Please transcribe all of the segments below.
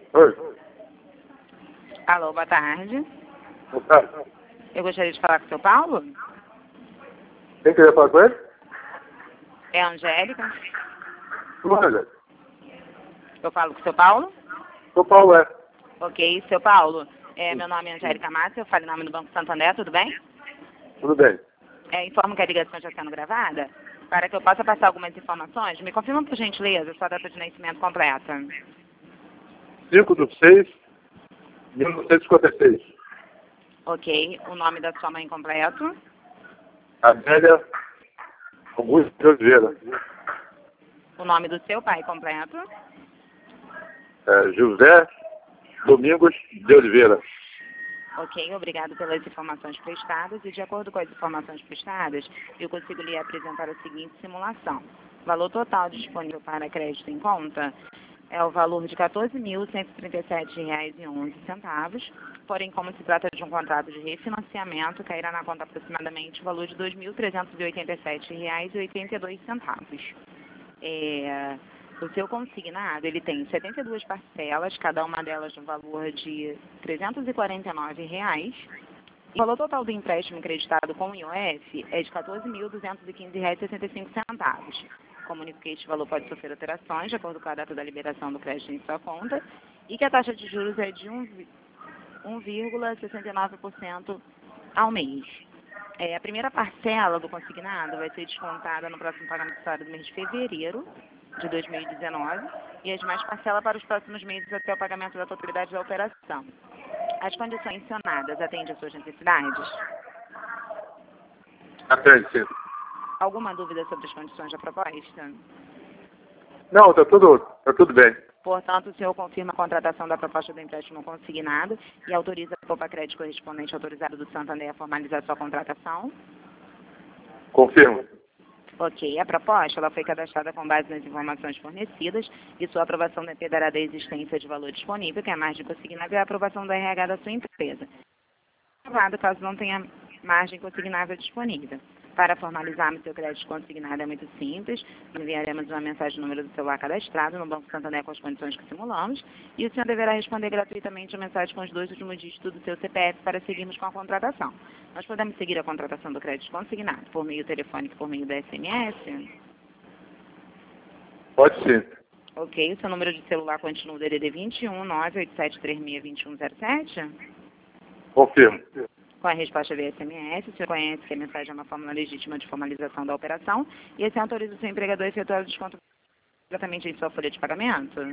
Oi. Alô, boa tarde. Boa tarde. Eu gostaria de falar com o seu Paulo. Quem queria falar com ele? É a Angélica. Olha, Eu falo com o seu Paulo? o Paulo é. Ok, seu Paulo. Meu nome é Angélica Massa, eu falo em nome do Banco Santander, tudo bem? Tudo bem. Informo que a ligação está sendo gravada. Para que eu possa passar algumas informações, me confirma, por gentileza, sua data de nascimento completa. 5/6/1956. Ok, o nome da sua mãe completo. Adélia Augusto de Oliveira. O nome do seu pai completo. José Domingos de Oliveira. Ok, obrigado pelas informações prestadas e de acordo com as informações prestadas, eu consigo lhe apresentar a seguinte simulação. O valor total disponível para crédito em conta é o valor de R$ 14.137,11, porém, como se trata de um contrato de refinanciamento, cairá na conta aproximadamente o valor de R$ 2.387,82. O seu consignado, ele tem 72 parcelas, cada uma delas no valor de R$ 349. O valor total do empréstimo creditado com o IOF é de R$ 14.215,65. Comunico que este valor pode sofrer alterações de acordo com a data da liberação do crédito em sua conta e que a taxa de juros é de 1,69% ao mês. A primeira parcela do consignado vai ser descontada no próximo pagamento do mês de fevereiro de 2019 e as demais parcelas para os próximos meses até o pagamento da totalidade da operação. As condições mencionadas atendem às suas necessidades? Atende, sim. Alguma dúvida sobre as condições da proposta? Não, tá tudo bem. Portanto, o senhor confirma a contratação da proposta do empréstimo consignado e autoriza a Poupa-Crédito correspondente autorizado do Santander a formalizar sua contratação? Confirmo. Ok, a proposta ela foi cadastrada com base nas informações fornecidas e sua aprovação dependerá da existência de valor disponível, que é a margem consignável, e a aprovação da RH da sua empresa. Aprovado caso não tenha margem consignável disponível. Para formalizarmos seu crédito consignado é muito simples. Enviaremos uma mensagem no número do celular cadastrado no Banco Santander com as condições que simulamos e o senhor deverá responder gratuitamente a mensagem com os 2 últimos dígitos do seu CPF para seguirmos com a contratação. Nós podemos seguir a contratação do crédito consignado por meio telefônico, por meio da SMS? Pode sim. Ok, o seu número de celular continua o DDD 21 987362107? Confirmo. Com a resposta via SMS, o senhor conhece que a mensagem é uma fórmula legítima de formalização da operação e assim autoriza o seu empregador a efetuar o desconto diretamente em sua folha de pagamento?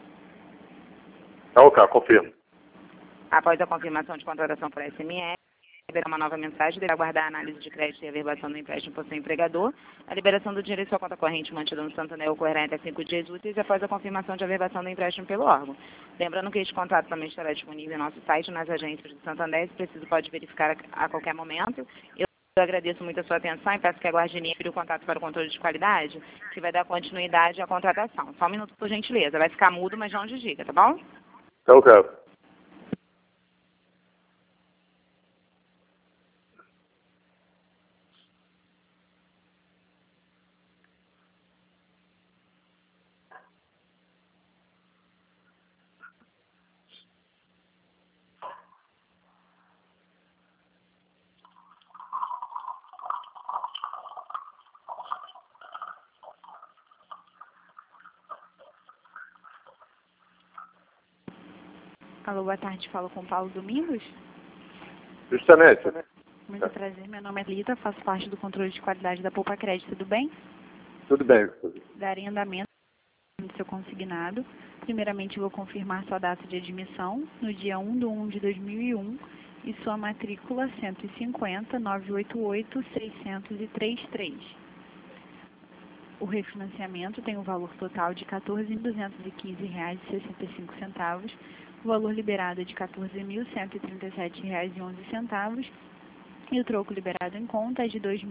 Tá ok, confirmo. Após a confirmação de contratação por SMS, receberá uma nova mensagem, deverá aguardar a análise de crédito e averbação do empréstimo por seu empregador. A liberação do dinheiro em sua conta corrente mantida no Santander ocorrerá até 5 dias úteis após a confirmação de averbação do empréstimo pelo órgão. Lembrando que este contrato também estará disponível em nosso site, nas agências do Santander, se preciso pode verificar a qualquer momento. Eu agradeço muito a sua atenção e peço que aguarde o contato para o controle de qualidade, que vai dar continuidade à contratação. Só um minuto, por gentileza. Vai ficar mudo, mas não desliga, tá bom? Tá ok. Alô, boa tarde. Falo com o Paulo Domingos. Justamente. Muito prazer. Meu nome é Lita, faço parte do controle de qualidade da Poupa-Crédito. Tudo bem? Tudo bem. Darei andamento do seu consignado. Primeiramente, vou confirmar sua data de admissão no dia 1/1/2001 e sua matrícula 150-988-633. O refinanciamento tem um valor total de R$ 14.215,65. O valor liberado é de R$ 14.137,11 e o troco liberado em conta é de R$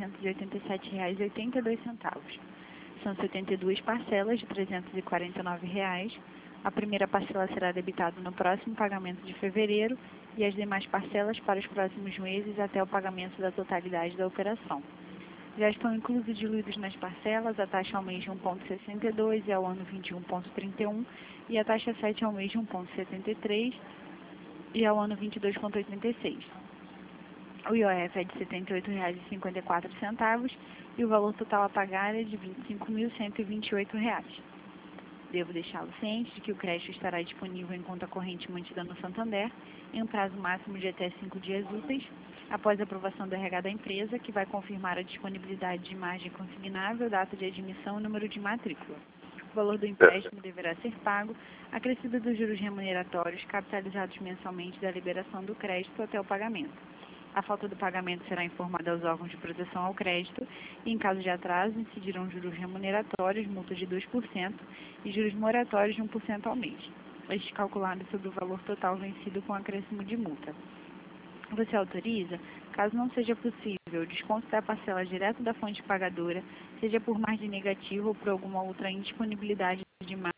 2.387,82. São 72 parcelas de R$ 349. A primeira parcela será debitada no próximo pagamento de fevereiro e as demais parcelas para os próximos meses até o pagamento da totalidade da operação. Já estão inclusos e diluídos nas parcelas a taxa ao mês de 1,62 e ao ano 21,31 e a taxa 7 ao mês de 1,73 e ao ano 22,86. O IOF é de R$ 78,54 e o valor total a pagar é de R$ 25.128. Devo deixá-lo ciente de que o crédito estará disponível em conta corrente mantida no Santander em um prazo máximo de até 5 dias úteis, após a aprovação do RH da empresa, que vai confirmar a disponibilidade de margem consignável, data de admissão e número de matrícula. O valor do empréstimo deverá ser pago, acrescido dos juros remuneratórios capitalizados mensalmente da liberação do crédito até o pagamento. A falta do pagamento será informada aos órgãos de proteção ao crédito e, em caso de atraso, incidirão juros remuneratórios, multas de 2% e juros moratórios de 1% ao mês, estes calculados sobre o valor total vencido com acréscimo de multa. Você autoriza, caso não seja possível, o desconto da parcela direto da fonte pagadora, seja por margem negativa ou por alguma outra indisponibilidade de margem.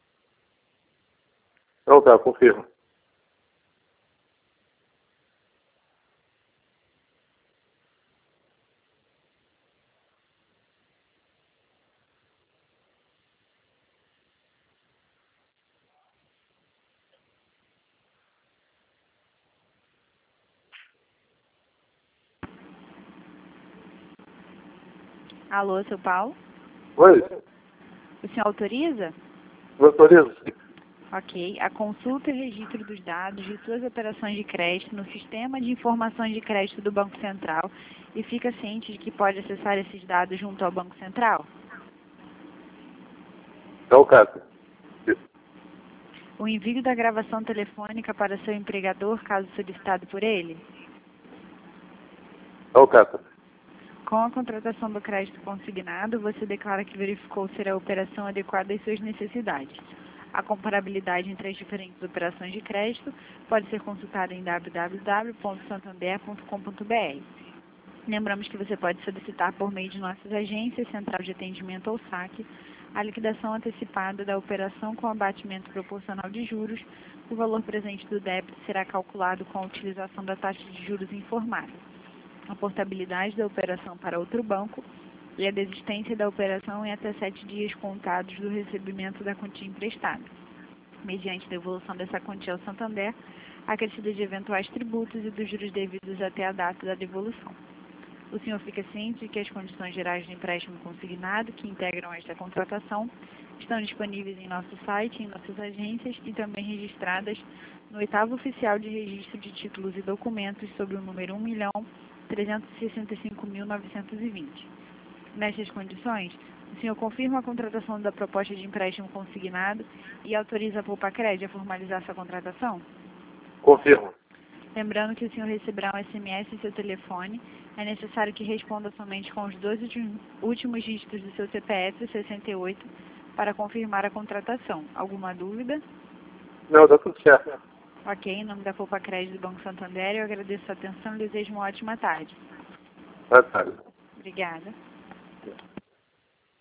Ok, confirmo. Alô, seu Paulo? Oi, O senhor autoriza? eu autorizo. Ok. A consulta e registro dos dados de suas operações de crédito no Sistema de Informações de Crédito do Banco Central e fica ciente de que pode acessar esses dados junto ao Banco Central? Ok. O envio da gravação telefônica para seu empregador, caso solicitado por ele? Ok. Com a contratação do crédito consignado, você declara que verificou ser a operação adequada às suas necessidades. A comparabilidade entre as diferentes operações de crédito pode ser consultada em www.santander.com.br. Lembramos que você pode solicitar por meio de nossas agências, Central de Atendimento ou SAC, a liquidação antecipada da operação com abatimento proporcional de juros. O valor presente do débito será calculado com a utilização da taxa de juros informada. A portabilidade da operação para outro banco e a desistência da operação em até 7 dias contados do recebimento da quantia emprestada, mediante devolução dessa quantia ao Santander, acrescida de eventuais tributos e dos juros devidos até a data da devolução. O senhor fica ciente de que as condições gerais de empréstimo consignado, que integram esta contratação, estão disponíveis em nosso site, em nossas agências e também registradas no 8º Oficial de Registro de Títulos e Documentos sob o número 1.365.920. Nestas condições, o senhor confirma a contratação da proposta de empréstimo consignado e autoriza a Poupa-Cred a formalizar sua contratação? Confirmo. Lembrando que o senhor receberá um SMS em seu telefone. É necessário que responda somente com os 2 últimos dígitos do seu CPF 68 para confirmar a contratação. Alguma dúvida? Não, dá tudo certo. Ok, em nome da Poupa-Cred do Banco Santander, eu agradeço a atenção e desejo uma ótima tarde. Boa tarde. Obrigada.